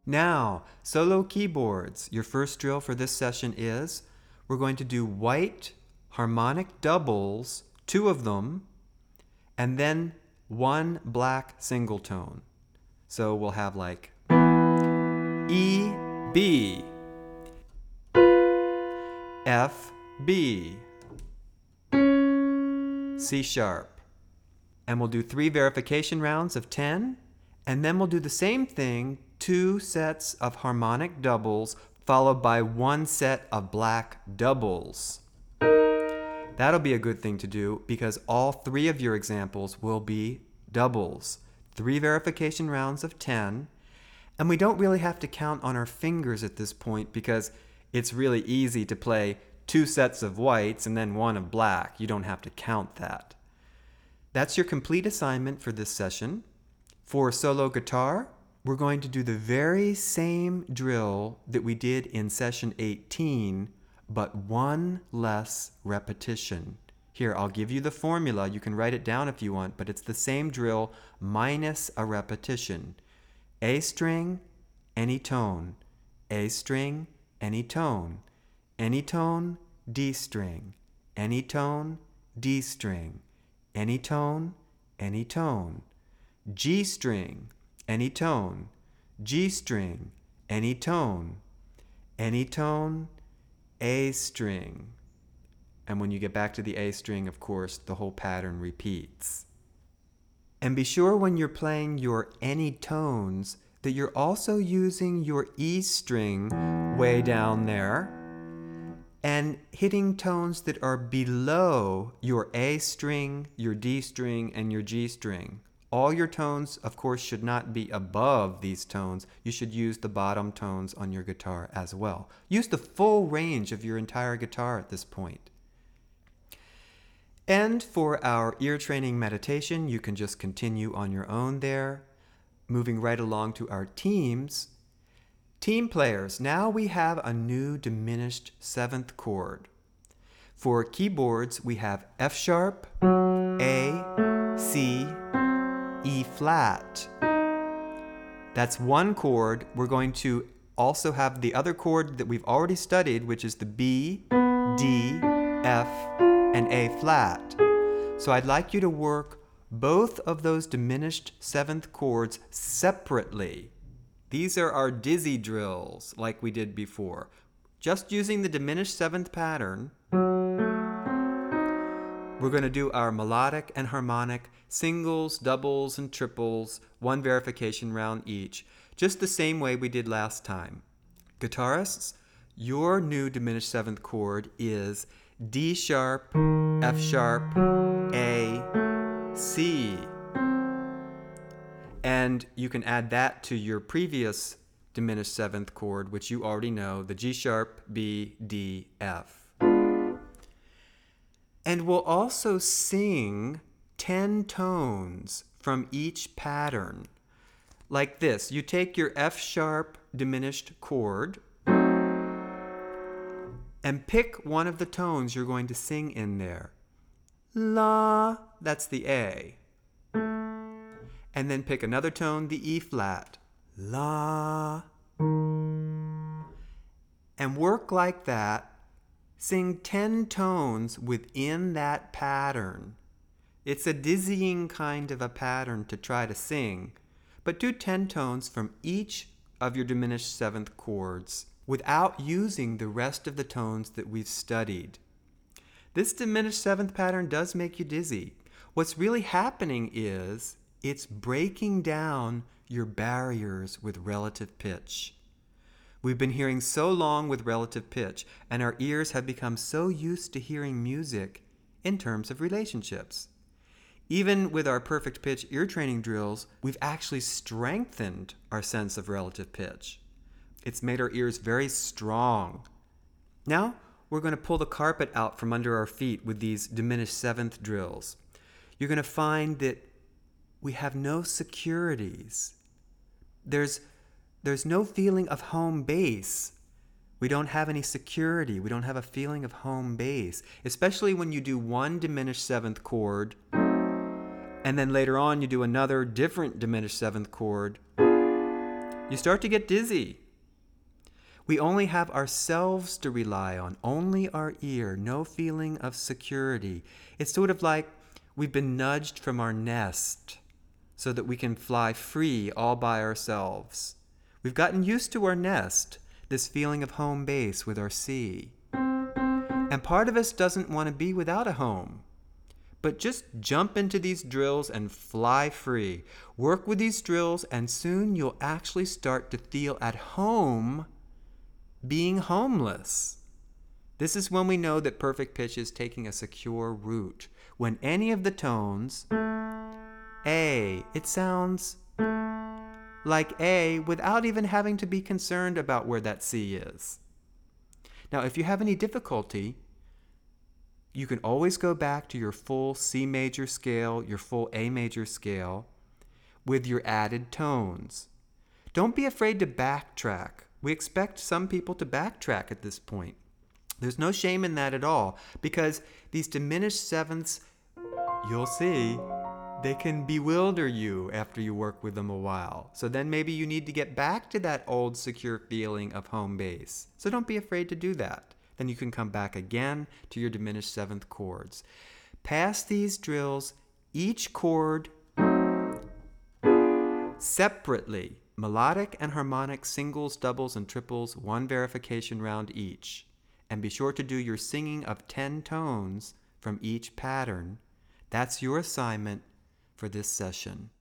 Now, solo keyboards. Your first drill for this session is we're going to do white harmonic doubles, 2 of them, and then 1 black single tone. So we'll have like E, B, F, B, C sharp. And we'll do 3 verification rounds of 10, and then we'll do the same thing, 2 sets of harmonic doubles followed by 1 set of black doubles. That'll be a good thing to do because all 3 of your examples will be doubles. 3 verification rounds of 10, and we don't really have to count on our fingers at this point because it's really easy to play 2 sets of whites and then 1 of black. You don't have to count that. That's your complete assignment for this session. For solo guitar, we're going to do the very same drill that we did in session 18, but 1 less repetition. Here, I'll give you the formula. You can write it down if you want, but it's the same drill minus a repetition. A string, any tone. A string, any tone. Any tone, D string. Any tone, D string. Any tone, any tone. G string, any tone. G string, any tone. Any tone, A string. And when you get back to the A string, of course, the whole pattern repeats. And be sure when you're playing your any tones that you're also using your E string way down there and hitting tones that are below your A string, your D string, and your G string. All your tones, of course, should not be above these tones. You should use the bottom tones on your guitar as well. Use the full range of your entire guitar at this point. And for our ear training meditation, you can just continue on your own there. Moving right along to our teams. Team players, now we have a new diminished 7th chord. For keyboards, we have F sharp, A, C, E flat. That's 1 chord. We're going to also have the other chord that we've already studied, which is the B, D, F, and A flat. So I'd like you to work both of those diminished 7th chords separately. These are our dizzy drills like we did before. Just using the diminished 7th pattern, we're going to do our melodic and harmonic singles, doubles, and triples, 1 verification round each, just the same way we did last time. Guitarists, your new diminished 7th chord is D sharp, F sharp, A, C. And you can add that to your previous diminished 7th chord, which you already know, the G sharp, B, D, F. And we'll also sing 10 tones from each pattern. Like this, you take your F sharp diminished chord and pick one of the tones you're going to sing in there. La, that's the A. And then pick another tone, the E flat. La. And work like that. Sing 10 tones within that pattern. It's a dizzying kind of a pattern to try to sing, but do 10 tones from each of your diminished 7th chords without using the rest of the tones that we've studied. This diminished 7th pattern does make you dizzy. What's really happening is it's breaking down your barriers with relative pitch. We've been hearing so long with relative pitch, and our ears have become so used to hearing music in terms of relationships. Even with our perfect pitch ear training drills, we've actually strengthened our sense of relative pitch. It's made our ears very strong. Now, we're going to pull the carpet out from under our feet with these diminished 7th drills. You're going to find that we have no securities. There's no feeling of home base. We don't have any security. We don't have a feeling of home base, especially when you do 1 diminished 7th chord, and then later on you do another different diminished 7th chord, You start to get dizzy. We only have ourselves to rely on, only our ear, no feeling of security. It's sort of like we've been nudged from our nest so that we can fly free all by ourselves. We've gotten used to our nest, this feeling of home base with our sea. And part of us doesn't want to be without a home. But just jump into these drills and fly free. Work with these drills and soon you'll actually start to feel at home being homeless. This is when we know that perfect pitch is taking a secure route. When any of the tones, A, it sounds like A without even having to be concerned about where that C is. Now, if you have any difficulty, you can always go back to your full C major scale, your full A major scale, with your added tones. Don't be afraid to backtrack. We expect some people to backtrack at this point. There's no shame in that at all, because these diminished sevenths, you'll see, they can bewilder you after you work with them a while. So then maybe you need to get back to that old secure feeling of home base. So don't be afraid to do that. Then you can come back again to your diminished seventh chords. Pass these drills, each chord separately, melodic and harmonic singles, doubles, and triples, one verification round each. And be sure to do your singing of 10 tones from each pattern. That's your assignment for this session.